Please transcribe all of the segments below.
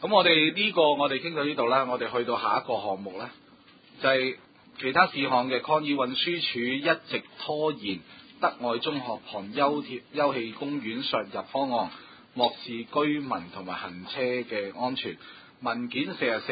咁我哋傾到呢度啦，我哋去到下一個項目咧，就係其他事項嘅抗議運輸署一直拖延德愛中學旁休憩公園削入方案，漠視居民同埋行車嘅安全。文件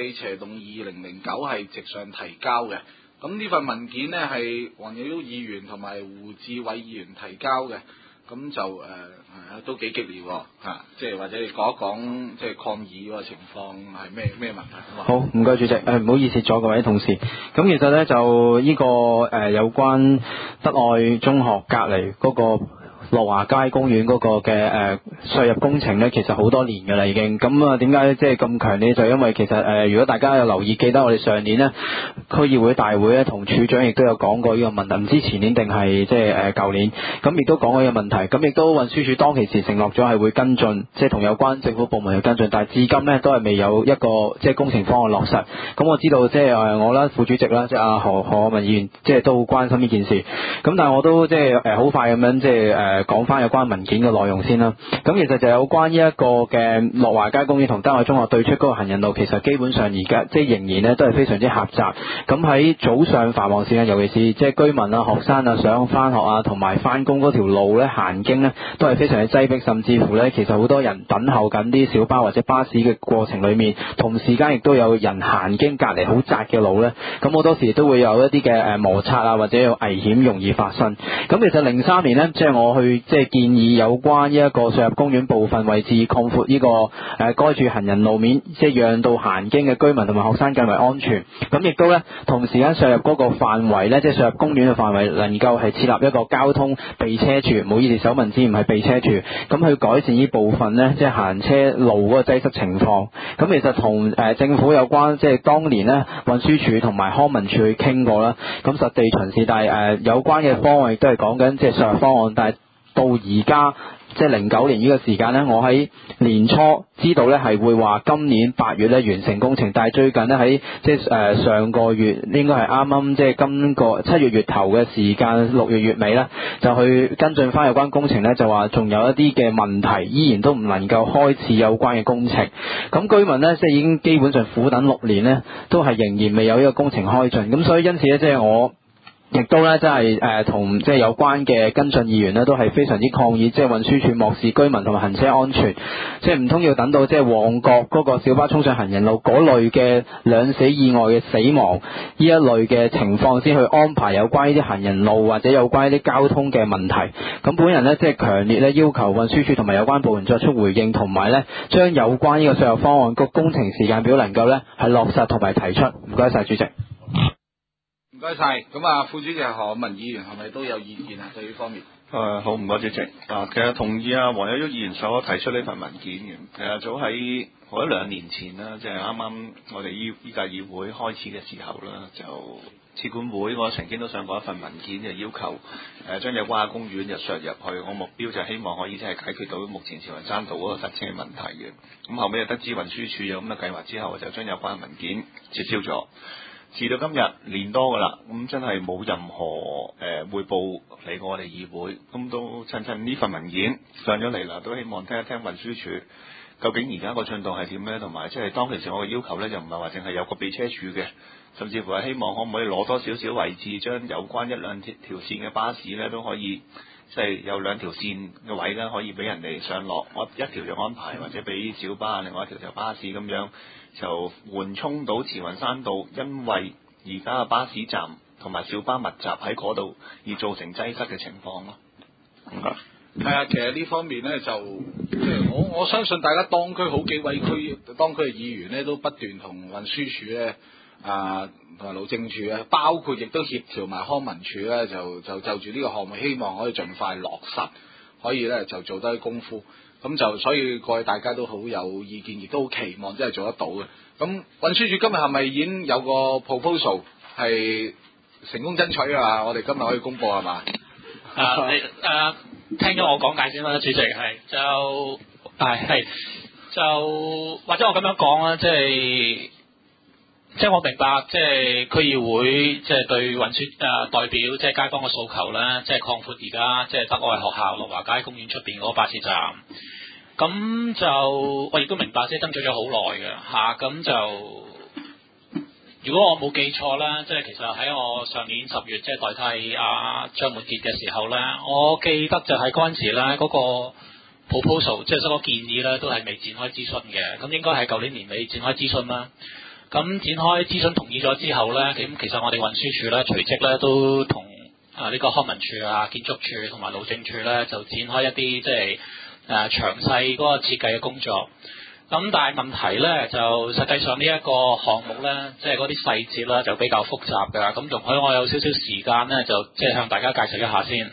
44/2009係直上提交嘅。咁呢份文件呢，係黃耀議員同埋胡志偉議員提交嘅。咁就都幾激烈喎，即係或者你講一講即係抗議嗰個情況係咩問題？ 好，唔該主席，唔好意思咗各位同事。咁其實咧就呢個有關德愛中學隔離嗰個樂華街公園嗰個嘅削入工程咧，其實好多年㗎啦已經。咁啊點解即係咁強烈？就因為其實如果大家有留意，記得我哋上年咧區議會大會咧同處長亦都有講過呢個問題，唔知前年定係即係舊年，咁亦都講過呢個問題。咁亦都運輸署當其時承諾咗係會跟進，即係同有關政府部門去跟進，但係至今咧都係未有一個即係工程方案落實。咁我知道即係我啦，副主席啦，即係阿何文議員，即係都好關心呢件事。咁但係我都即係好快咁樣即係講翻有關文件嘅內容先啦。咁其實就有關呢一個嘅樂華街公園同德愛中學對出嗰個行人路，其實基本上而家即係仍然咧都係非常之狹窄。咁喺早上繁忙時間，尤其是即係居民啊、學生啊想翻學啊同埋翻工嗰條路咧行經咧都係非常之擠迫，甚至乎咧其實好多人等候緊啲小巴或者巴士嘅過程裏面，同時間亦都有人行經隔離好窄嘅路咧，咁好多時都會有一啲嘅摩擦啊或者有危險容易發生。咁其實03年咧，即係我去即係建議有關呢一個削入公園部分位置擴闊呢個該處行人路面，即係讓到行經嘅居民同埋學生更為安全。咁亦都咧同時間削入嗰個範圍咧，即係削入公園嘅範圍能夠係設立一個交通避車處，唔好意思手文字唔係避車處，咁去改善呢部分咧即係行車路嗰個擠塞情況。咁其實同政府有關，即係當年咧運輸署同埋康文署去傾過啦，咁實地巡視，但係有關嘅方案亦都係講緊即係削入方案，但係到而家即係09年呢個時間呢，我喺年初知道呢係會話今年8月呢完成工程，但係最近呢喺即係上個月應該係啱啱即係今個7月月頭嘅時間，6月月尾呢就去跟進翻有關工程呢，就話仲有一啲嘅問題依然都唔能夠開始有關嘅工程。咁居民呢，即係已經基本上苦等6年呢，都係仍然未有呢個工程開進。咁所以因此呢，即係我亦都咧，真係同即係有關嘅跟進議員呢，都係非常之抗議，即係運輸署漠視居民同埋行車安全，即係唔通要等到即係旺角嗰個小巴衝上行人路嗰類嘅兩死意外嘅死亡呢一類嘅情況先去安排有關呢啲行人路或者有關呢啲交通嘅問題。咁本人呢，即係強烈咧要求運輸署同埋有關部門作出回應，同埋呢將有關呢個削入方案個工程時間表能夠呢係落實同埋提出。唔該晒主席。 唔該晒。咁啊，副主席何文議員係咪都有意見啊？對呢方面？ 好，唔該主席。其實同意啊黃有益議員所提出呢份文件嘅。其實早喺我2年前啦，即係啱啱我哋依屆議會開始嘅時候啦，就次管會我曾經都上過一份文件，就要求將有關公園就削入去。我目標就希望可以即係解決到目前慈雲山道嗰個塞車問題嘅。咁後尾就得知運輸署有咁嘅計劃之後，就將有關文件撤銷咗。至到今日年多噶啦，咁真係冇任何匯報嚟過我哋議會，咁都趁呢份文件上咗嚟啦，都希望聽一聽運輸署究竟而家個進度係點呢？同埋即係當其時我嘅要求呢，就唔係話淨係有個避車處嘅，甚至乎係希望可唔可以攞多少少位置，將有關1-2條線嘅巴士呢都可以即係有2條線嘅位呢，可以俾人哋上落，我一條就安排，或者俾小巴，另外一條就巴士咁樣。就緩衝到慈雲山道，因為而家嘅巴士站同埋小巴密集喺嗰度，而造成擠塞嘅情況咯。 係啊，其實呢方面呢，就即係我相信大家當區好幾位當區嘅議員呢，都不斷同運輸署呢同埋路政署呢，包括亦都協調埋康文署呢，就住呢個項目，希望可以盡快落實，可以呢就做多啲功夫。咁就所以各位大家都好有意見，亦都好期望真係做得到嘅。咁運輸署今日係咪已經有個 proposal 係成功爭取啊？我哋今日可以公佈係嘛？ 聽咗我講解先啦，主席係就或者我咁樣講啦，即係我明白，即係區議會即係對運輸代表即係街坊嘅訴求啦，即係擴闊而家即係德愛學校樂華街公園出邊嗰個巴士站。 咁就我亦都明白，即係爭取咗好耐嘅嚇，咁就如果我冇記錯啦，即係其實喺我上年10月即係代替張滿傑嘅時候咧，我記得就係嗰陣時咧嗰個 proposal 即係嗰個建議咧都係未展開諮詢嘅，咁應該係舊年年尾展開諮詢啦。咁展開諮詢同意咗之後咧，咁其實我哋運輸署咧隨即咧都同呢個康文署建築署同埋路政署咧就展開一啲即係詳細嗰個設計嘅工作。咁但係問題咧就實際上呢一個項目咧，即係嗰啲細節啦就比較複雜㗎。咁容許我有少少時間咧，就即係向大家介紹一下先。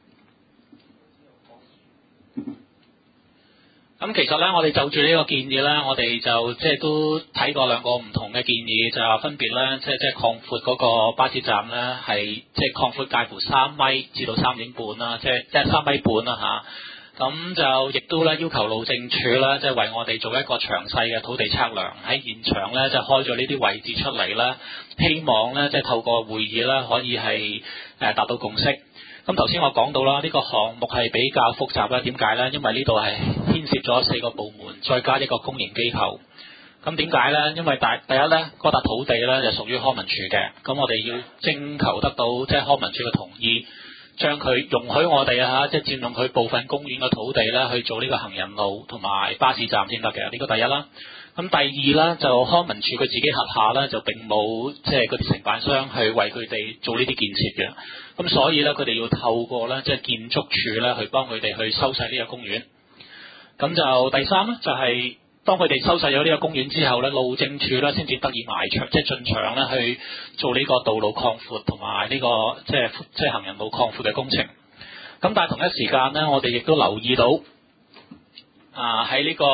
咁其實咧，我哋就住呢個建議咧，我哋就即係都睇過兩個唔同嘅建議，就分別咧，即係擴闊嗰個巴士站咧，係即係擴闊介乎3米至到3點半啦，即係3米半啦嚇。咁就亦都咧要求路政署咧，即係為我哋做一個詳細嘅土地測量，喺現場咧就開咗呢啲位置出嚟咧，希望咧即係透過會議咧可以係達到共識。咁頭先我講到啦，呢個項目係比較複雜啦。點解呢？因為呢度係牽涉咗4個部門，再加一個公營機構。咁點解呢？因為第一呢，嗰笪土地呢就屬於康文署嘅，咁我哋要徵求得到即係康文署嘅同意，將佢容許我哋即係佔用佢部分公園嘅土地呢去做呢個行人路同埋巴士站先得嘅。呢個第一啦。咁第二呢，就康文署佢自己轄下呢，就並冇即係嗰啲承辦商去為佢哋做呢啲建設嘅。咁所以咧，佢哋要透過咧，即係建築署咧，去幫佢哋去收曬呢個公園。咁就第三咧，就係當佢哋收曬咗呢個公園之後咧，路政署咧先至得以埋場，即係進場咧去做呢個道路擴闊同埋呢個即係行人路擴闊嘅工程。咁但係同一時間咧，我哋亦都留意到喺呢個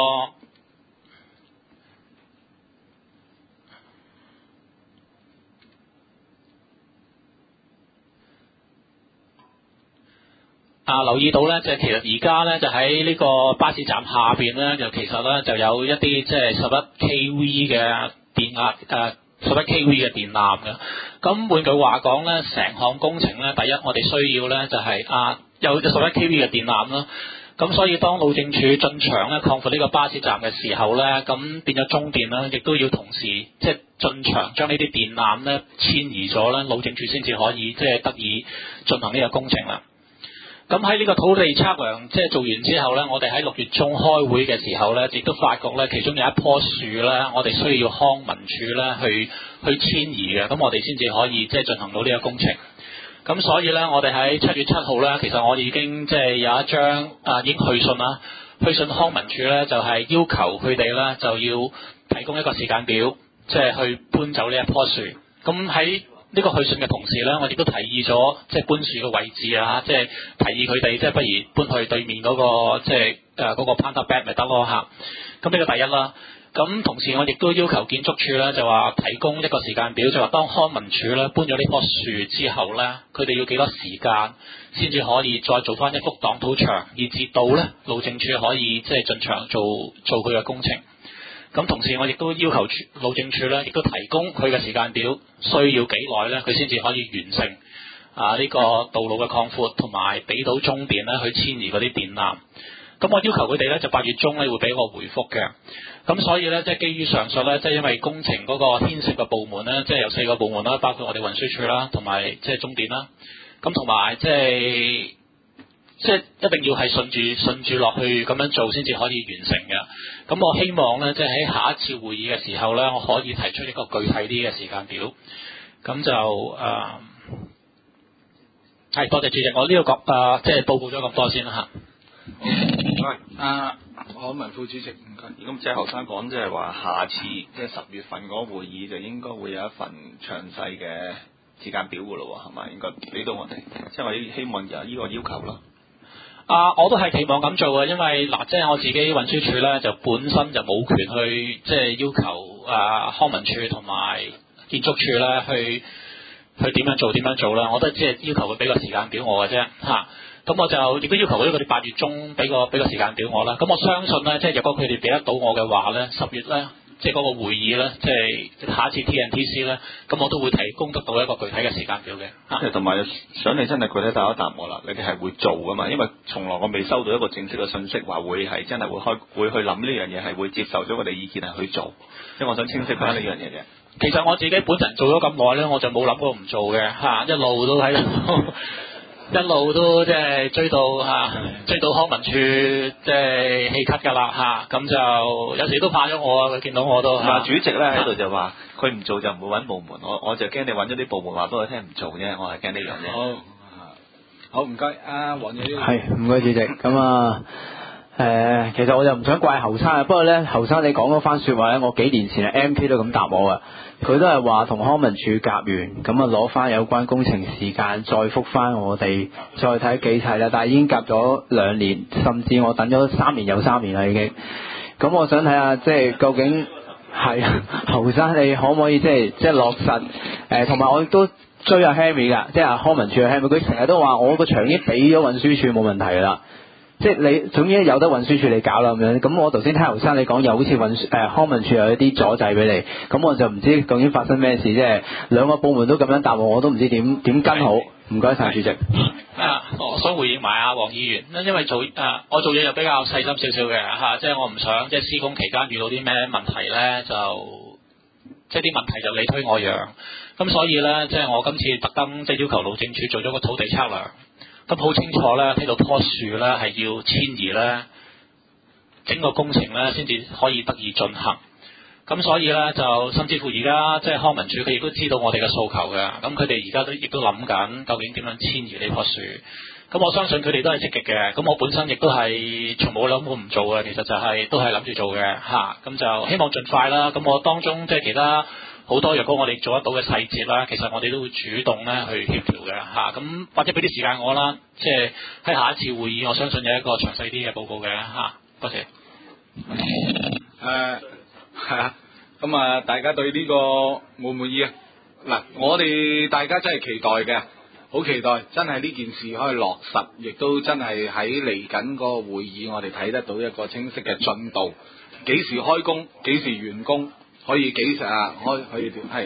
留意到咧，即係其實而家咧就喺呢個巴士站下邊咧，就其實咧就有一啲即係11 kV 嘅電壓11 kV 嘅電纜嘅。咁換句話講咧，成項工程咧，第一我哋需要咧就係有11 kV 嘅電纜啦。咁所以當路政署進場咧擴闊呢個巴士站嘅時候咧，咁變咗中電啦，亦都要同時即係進場將呢啲電纜咧遷移咗咧，路政署先至可以即係得以進行呢個工程啦。咁喺呢個土地測量即係做完之後咧，我哋喺6月中開會嘅時候咧，亦都發覺咧，其中有一棵樹咧，我哋需要康文署咧去遷移嘅，咁我哋先至可以即係進行到呢個工程。咁所以咧，我哋喺7月7號咧，其實我哋已經即係有一張已經去信啦，去信康文署咧，就係要求佢哋咧就要提供一個時間表，即係去搬走呢一棵樹。咁喺呢個去信嘅同時咧，我哋都提議咗即係搬樹嘅位置即係提議佢哋即係不如搬去對面嗰個即係嗰個 Panda Bed 咪得咯嚇。咁呢個第一啦。咁同時我亦都要求建築署咧就話提供一個時間表，就話當康文署咧搬咗呢棵樹之後咧，佢哋要幾多時間先至可以再做翻一幅擋土牆，以至到咧路政署可以即係進場做佢嘅工程。咁同時我亦都要求路政署咧，亦都提供佢嘅時間表，需要幾耐咧，佢先至可以完成呢個道路嘅擴闊，同埋俾到中電咧去遷移嗰啲電纜。咁我要求佢哋咧就8月中咧會俾我回覆嘅。咁所以咧即係基於上述咧，即係因為工程嗰個牽涉嘅部門咧，即係有4個部門啦，包括我哋運輸署啦，同埋即係中電啦。咁同埋即係一定要係順住落去咁樣做先至可以完成嘅。咁我希望咧，即係喺下一次會議嘅時候咧，我可以提出一個具體啲嘅時間表。咁就係多謝主席，我呢度即係報告咗咁多先啦嚇。 好，我文副主席唔該。 咁即係後生講，即係話下次即係10月份嗰個會議就應該會有一份詳細嘅時間表㗎咯喎，係咪應該俾到我哋？即係我希望有呢個要求咯。 我都係期望咁做嘅，因為即係我自己運輸署咧，就本身就冇權去即係要求康文署同埋建築署咧去點樣做啦。我都只係要求佢俾個時間表我嘅啫嚇。咁我就亦都要求佢哋8月中俾個時間表我啦。咁我相信咧，即係如果佢哋俾得到我嘅話咧，10月咧即係嗰個會議咧，即係下一次 TNTC 咧，咁我都會提供得到一個具體嘅時間表嘅。 同埋想你真係具體答一答我啦，你哋係會做噶嘛？因為從來我未收到一個正式嘅信息話會係真係會去諗呢樣嘢，係會接受咗我哋意見係去做。因為我想清晰翻呢樣嘢嘅。 其實我自己本人做咗咁耐咧，我就冇諗過唔做嘅嚇，一路都喺度。一路都即係追到康文署即係氣咳㗎啦嚇，咁就有時都怕咗我啊！佢見到我都主席咧喺度就話佢唔做就唔會揾部門，我就驚你揾咗啲部門話俾我聽唔做啫，我係驚呢樣嘢。 好唔該，黃野。 係唔該主席，咁啊。其實我就唔想怪後生啊，不過咧後生你講嗰番説話咧，我幾年前 MP 都咁答我啊，佢都係話同康文署夾完，咁啊攞翻有關工程時間，再覆翻我哋，再睇幾齊啦。但係已經夾咗2年，甚至我等咗3年又3年啦已經。咁我想睇下，即係究竟係後生你可唔可以即係落實？同埋我亦都追阿 Henry 㗎，即係康文署嘅 Henry，佢成日都話我個場已經俾咗運輸署冇問題㗎啦。即係你總之有得運輸署你搞啦咁樣，咁我頭先聽後生你講又好似康文署有一啲阻滯俾你，咁我就唔知究竟發生咩事，即係兩個部門都咁樣答我都唔知點跟好。唔該晒主席。 我想回應埋阿黃議員，因為我做嘢又比較細心少少嘅即係我唔想即係施工期間遇到啲咩問題咧，就即係啲問題就你推我讓，咁所以咧即係我今次特登即係要求路政署做咗個土地測量。咁好清楚咧，睇到棵樹咧係要遷移咧，整個工程咧先至可以得以進行。咁所以咧就甚至乎而家即係康文署佢亦都知道我哋嘅訴求嘅，咁佢哋而家亦都諗緊究竟點樣遷移呢棵樹。咁我相信佢哋都係積極嘅。咁我本身亦都係從冇諗過唔做嘅，其實就係都係諗住做嘅嚇。咁就希望盡快啦。咁我當中即係其他好多，若果我哋做得到嘅細節啦，其實我哋都會主動咧去協調嘅嚇。咁或者俾啲時間我啦，即係喺下一次會議，我相信有一個詳細啲嘅報告嘅嚇。多謝。 係啊，咁啊，大家對呢個滿唔滿意啊？嗱，我哋大家真係期待嘅，好期待，真係呢件事可以落實，亦都真係喺嚟緊個會議，我哋睇得到一個清晰嘅進度，幾時開工，幾時完工。可以幾時啊？可以係。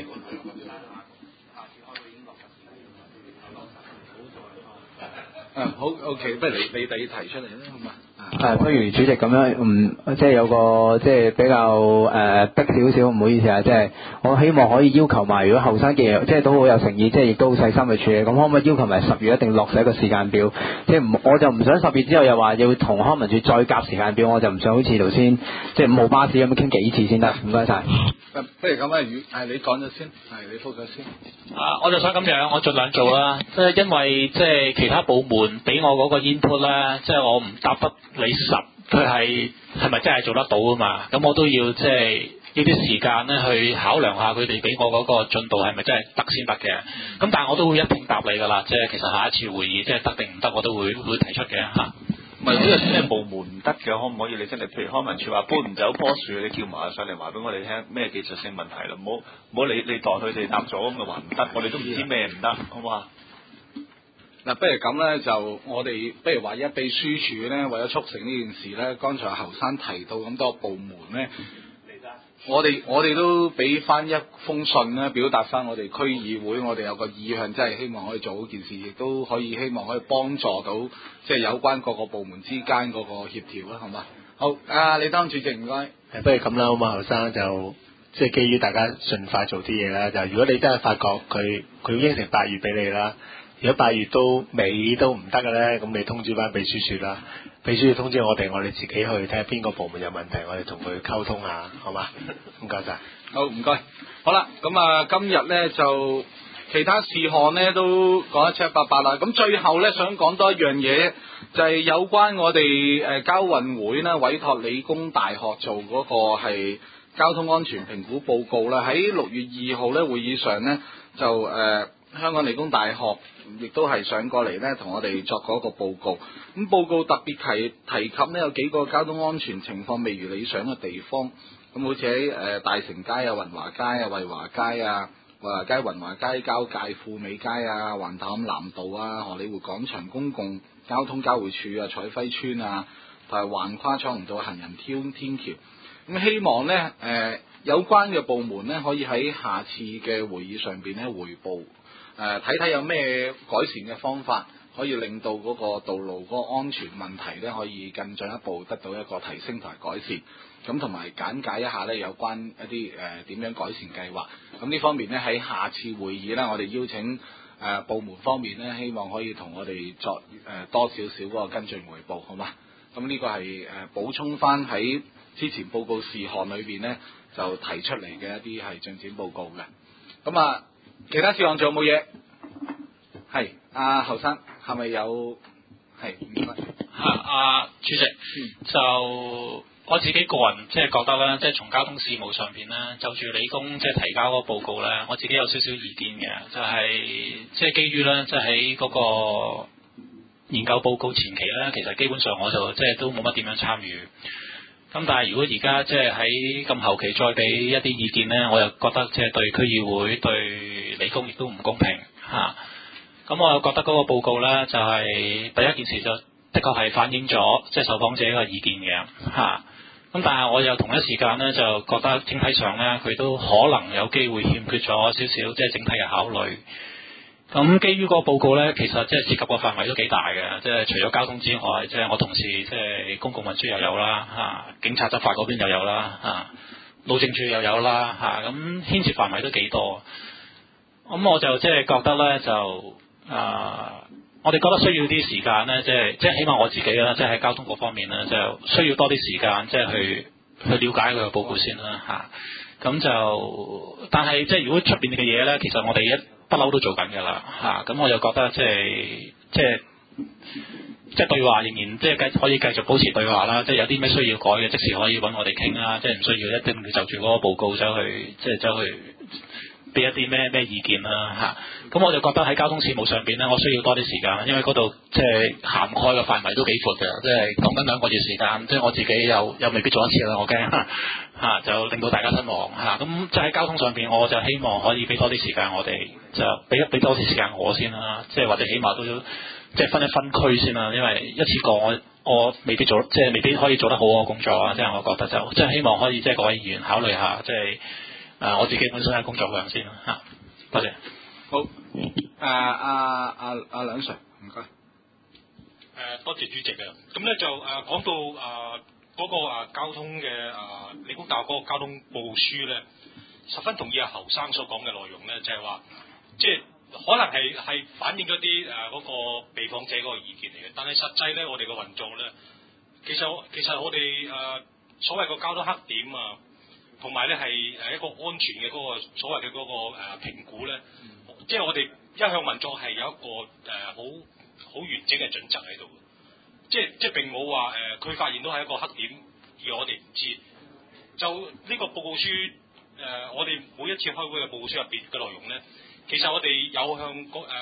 好 OK， 不如你提出嚟啦，好嘛？ 不如主席咁樣，即係有個即係比較逼少少，唔好意思啊，即係我希望可以要求埋，如果後生嘅即係都好有誠意，即係亦都好細心去處理，咁可唔可以要求埋10月一定落實一個時間表？即係我就唔想10月之後又話要同康文署再夾時間表，我就唔想好似頭先即係5號巴士咁樣傾幾次先得。唔該晒。 不如咁啊，你講咗先，你覆咗先。 我就想咁樣，我盡量做啦。即係因為即係其他部門俾我嗰個 input 咧，即係我唔答得你實，佢係咪真係做得到啊嘛？咁我都要即係呢啲時間咧去考量下佢哋俾我嗰個進度係咪真係得先得嘅。咁但係我都會一並答你㗎啦。即係其實下一次會議即係得定唔得，我都會提出嘅嚇。 唔係呢個咩部門唔得嘅，可唔可以你真係譬如康文署話搬唔走棵樹，你叫埋上嚟話俾我哋聽咩技術性問題啦？唔好你代佢哋答咗咁就話唔得，我哋都唔知咩唔得，好嘛？ 嗱，不如咁咧，就我哋不如話一秘書處咧，為咗促成呢件事咧，剛才侯生提到咁多部門咧，我哋都俾翻一封信咧，表達翻我哋區議會，我哋有個意向，真係希望可以做好件事，亦都可以希望可以幫助到即係有關各個部門之間嗰個協調啦，好嘛？好，李當主席唔該。 不如咁啦，好嘛，侯生就即係基於大家盡快做啲嘢啦。就如果你真係發覺佢應承8月俾你啦。如果8月都尾都唔得嘅咧，咁你通知翻秘書處啦，秘書處通知我哋自己去睇下邊個部門有問題，我哋同佢溝通下，好嘛？唔該晒。 好，唔該。好啦，咁今日咧就其他事項咧都講得七七八八啦。咁最後咧想講多一樣嘢，就係有關我哋交運會呢委託理工大學做嗰個係交通安全評估報告啦。喺6月2號咧會議上咧就香港理工大學亦都係上過嚟咧，同我哋作過一個報告。咁報告特別提及呢有幾個交通安全情況未如理想嘅地方。咁好似喺大成街啊、雲華街啊、惠華街啊、惠華街、雲華街交界富美街啊、橫頭磡南道啊、荷里活廣場公共交通交匯處啊、彩輝村啊，同埋橫跨彩虹道行人天橋。咁希望呢有關嘅部門咧可以喺下次嘅會議上邊咧彙報，睇睇有咩改善嘅方法，可以令到嗰個道路嗰個安全問題咧可以更進一步得到一個提升同埋改善。咁同埋簡介一下咧有關一啲點樣改善計劃。咁呢方面咧喺下次會議咧，我哋邀請部門方面咧，希望可以同我哋作多少少嗰個跟進彙報，好嘛？咁呢個係補充翻喺之前報告事項裏邊咧就提出嚟嘅一啲係進展報告嘅。咁啊，其他事項仲有冇嘢？係阿侯生係咪有？係唔該。 主席，就我自己個人即係覺得咧，即係從交通事務上邊咧，就住理工即係提交嗰個報告咧，我自己有少少意見嘅，就係即係基於咧，即係喺嗰個研究報告前期咧，其實基本上我就即係都冇乜點樣參與。咁但係如果而家即係喺咁後期再俾一啲意見咧，我又覺得即係對區議會對理工亦都唔公平嚇。咁我又覺得嗰個報告咧，就係第一件事就的確係反映咗即係受訪者嘅意見嘅嚇。咁但係我又同一時間咧，就覺得整體上咧，佢都可能有機會欠缺咗少少即係整體嘅考慮。咁基於個報告咧，其實即係涉及個範圍都幾大嘅，即係除咗交通之外，即係我同事即係公共運輸又有啦嚇，警察執法嗰邊又有啦嚇，路政署又有啦嚇，咁牽涉範圍都幾多。咁我就即係覺得咧，就我哋覺得需要啲時間咧，即係起碼我自己啦，即係喺交通嗰方面咧，就需要多啲時間，即係去了解佢嘅報告先啦嚇。咁就但係即係如果出邊嘅嘢咧，其實我哋一不嬲都做緊㗎啦嚇。咁我就覺得即係對話仍然即係可以繼續保持對話啦。即係有啲咩需要改嘅，即時可以揾我哋傾啦。即係唔需要一定要就住嗰個報告走去俾一啲咩意見啦嚇。咁我就覺得喺交通事務上邊咧，我需要多啲時間，因為嗰度即係涵蓋嘅範圍都幾闊嘅，即係講緊2個月時間，即係我自己又未必做一次啦，我驚嚇就令到大家失望嚇。咁即係喺交通上邊，我就希望可以俾多啲時間我哋，就俾多啲時間我先啦，即係或者起碼都要即係分一分區先啦，因為一次過我未必做，即係未必可以做得好嘅工作啊。即係我覺得就即係希望可以即係各位議員考慮下，即係我自己本身嘅工作量先啦嚇。多謝。 好，阿梁 Sir， 唔該。 多謝主席啊。咁咧就講到嗰個交通嘅理工大學嗰個交通報告書咧，十分同意阿侯生所講嘅內容咧，就係話即係可能係反映咗啲嗰個被訪者嗰個意見嚟嘅，但係實際咧我哋嘅運作咧，其實我哋所謂個交通黑點啊，同埋咧係一個安全嘅嗰個所謂嘅嗰個評估咧，即係我哋一向運作係有一個好完整嘅準則喺度，即係並冇話佢發現到係一個黑點，而我哋唔知。就呢個報告書我哋每一次開會嘅報告書入邊嘅內容咧，其實我哋有向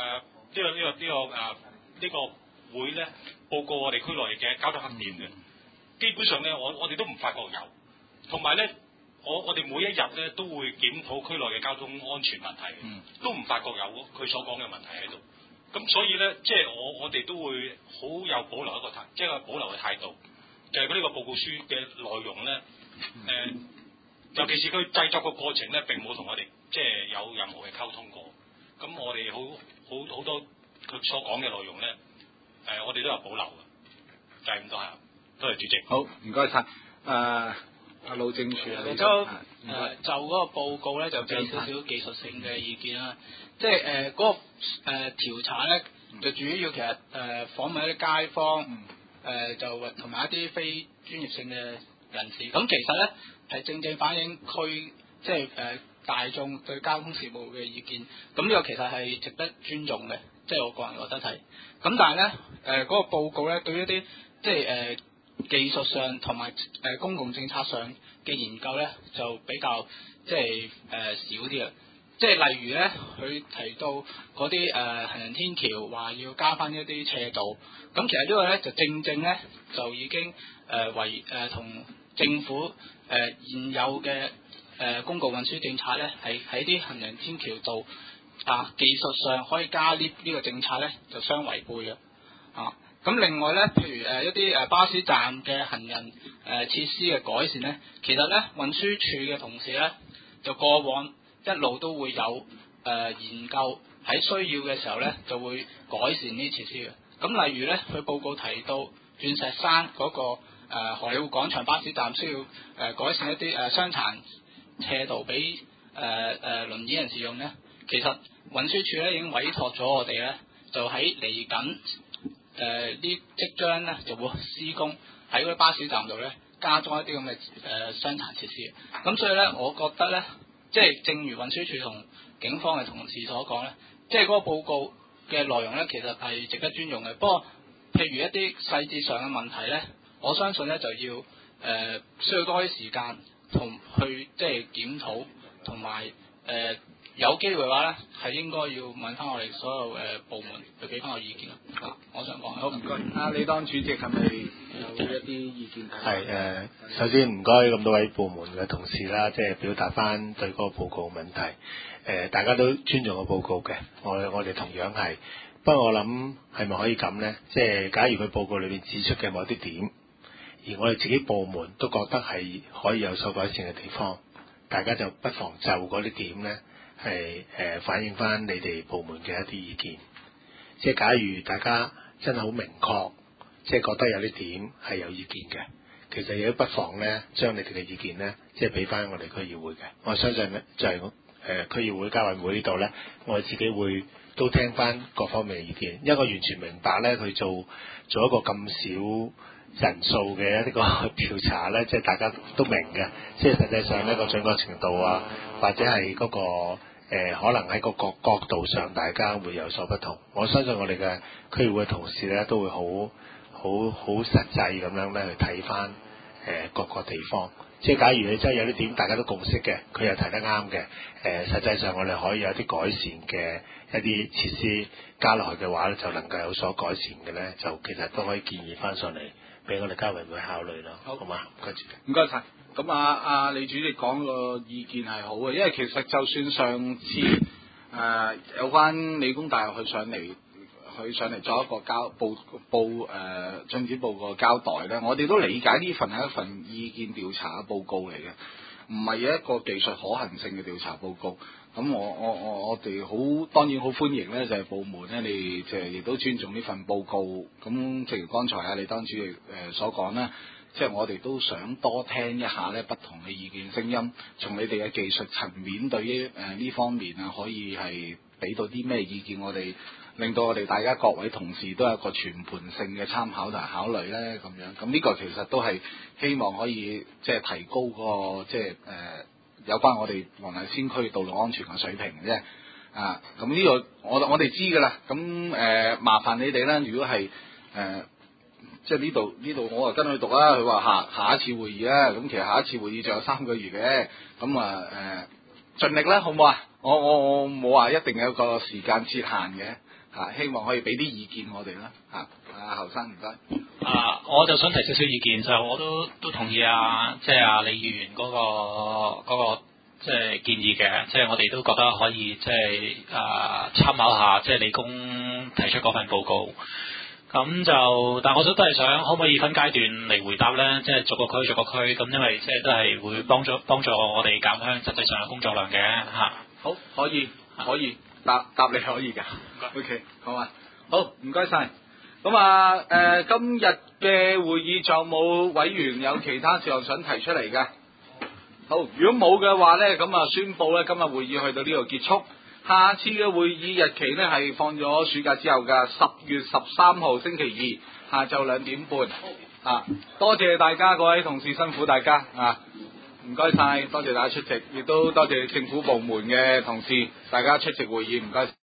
呢個會咧報告我哋區內嘅交通黑點嘅。基本上咧，我哋都唔發覺有，同埋咧，我哋每一日咧都會檢討區內嘅交通安全問題，都唔發覺有佢所講嘅問題喺度。咁所以咧，即係我哋都會好有保留一個態，即係保留嘅態度，就係呢個報告書嘅內容咧，尤其是佢製作嘅過程咧，並冇同我哋即係有任何嘅溝通過。咁我哋好多佢所講嘅內容咧，我哋都有保留嘅，就係咁多下。多謝主席。 好，唔該晒。阿路政署啊， 就嗰個報告咧，就俾少少技術性嘅意見啦。即係嗰個調查咧，就主要其實訪問一啲街坊，就同埋一啲非專業性嘅人士。咁其實咧係正正反映區即係大眾對交通事務嘅意見。咁呢個其實係值得尊重嘅，即係我個人覺得係。咁但係咧嗰個報告咧對於一啲即係技術上同埋公共政策上嘅研究咧，就比較即係少啲啦。即係例如咧，佢提到嗰啲行人天橋話要加翻一啲斜度，咁其實呢個咧就正正咧就已經為同政府現有嘅公共運輸政策咧，係喺啲行人天橋度技術上可以加 lift 呢個政策咧就相違背嘅啊。 咁另外咧，譬如一啲巴士站嘅行人設施嘅改善咧，其實咧運輸署嘅同事咧就過往一路都會有研究，喺需要嘅時候咧就會改善呢啲設施嘅。咁例如咧，佢報告提到鑽石山嗰個荷里活廣場巴士站需要改善一啲傷殘斜道俾輪椅人士用咧，其實運輸署咧已經委託咗我哋咧，就喺嚟緊即將咧就會施工喺嗰啲巴士站度咧加裝一啲咁嘅傷殘設施。咁所以咧，我覺得咧，即係正如運輸署同警方嘅同事所講咧，即係嗰個報告嘅內容咧，其實係值得尊重嘅。不過，譬如一啲細節上嘅問題咧，我相信咧就要需要多啲時間同去即係檢討，同埋有機會嘅話咧，係應該要問翻我哋所有部門去俾翻個意見咯。我想講好唔該，李當主席係咪有一啲意見？ 係首先唔該咁多位部門嘅同事啦，即係表達翻對嗰個報告問題。大家都尊重個報告嘅，我哋同樣係。不過我諗係咪可以咁呢？即係假如佢報告裏面指出嘅某啲點，而我哋自己部門都覺得係可以有所改善嘅地方，大家就不妨就嗰啲點呢，係反映翻你哋部門嘅一啲意見。即係假如大家真係好明確，即係覺得有啲點係有意見嘅，其實亦都不妨呢將你哋嘅意見呢，即係俾翻我哋區議會嘅。我相信呢，就係區議會交委會呢度呢，我哋自己會都聽翻各方面嘅意見，因為我完全明白呢，佢做一個咁少人數嘅一個調查呢，即係大家都明嘅，即係實際上呢個準確程度啊，或者係嗰個可能喺個角度上，大家會有所不同。我相信我哋嘅區議會嘅同事呢，都會好實際咁樣呢去睇翻各個地方。即係假如你真係有啲點大家都共識嘅，佢又提得啱嘅，實際上我哋可以有啲改善嘅一啲設施加落去嘅話咧，就能夠有所改善嘅咧，就其實都可以建議翻上嚟俾我哋交委會考慮咯。好嘛？ 唔該晒。咁李主席講個意見係好嘅，因為其實就算上次有關理工大學佢上嚟作一個進展報告交代咧，我哋都理解呢份係一份意見調查嘅報告嚟嘅，唔係一個技術可行性嘅調查報告。咁我哋當然好歡迎咧，就係部門咧，你即係亦都尊重呢份報告。咁正如剛才李當主席所講啦，即係我哋都想多聽一下咧不同嘅意見聲音，從你哋嘅技術層面對於呢方面啊，可以係俾到啲咩意見我哋，令到我哋大家各位同事都有一個全盤性嘅參考同埋考慮咧，咁樣。咁呢個其實都係希望可以即係提高嗰個即係有關我哋黃大仙區道路安全嘅水平啫。咁呢個我哋知㗎啦。咁麻煩你哋咧，如果係即係呢度我啊跟佢讀啦。佢話下一次會議啦。咁其實下一次會議仲有3個月嘅。咁盡力啦，好唔好啊？我冇話一定有個時間設限嘅。希望可以俾啲意見我哋啦。侯生唔該。 我就想提少少意見，就我都同意即係李議員嗰個即係建議嘅，即係我哋都覺得可以即係參考下即係理工提出嗰份報告。咁就，但我都係想可唔可以分階段嚟回答咧？即係逐個區，咁因為即係都係會幫助我哋減輕實際上嘅工作量嘅嚇。 好，可以答你可以㗎。OK， 好啊，好，唔該晒。咁今日嘅會議仲有冇委員有其他事項想提出嚟嘅？好，如果冇嘅話咧，咁宣佈咧今日會議去到呢度結束。下次嘅會議日期咧係放咗暑假之後嘅10月13號星期二下晝2點半。多謝大家各位同事辛苦大家唔該晒，多謝大家出席，亦都多謝政府部門嘅同事，大家出席會議，唔該。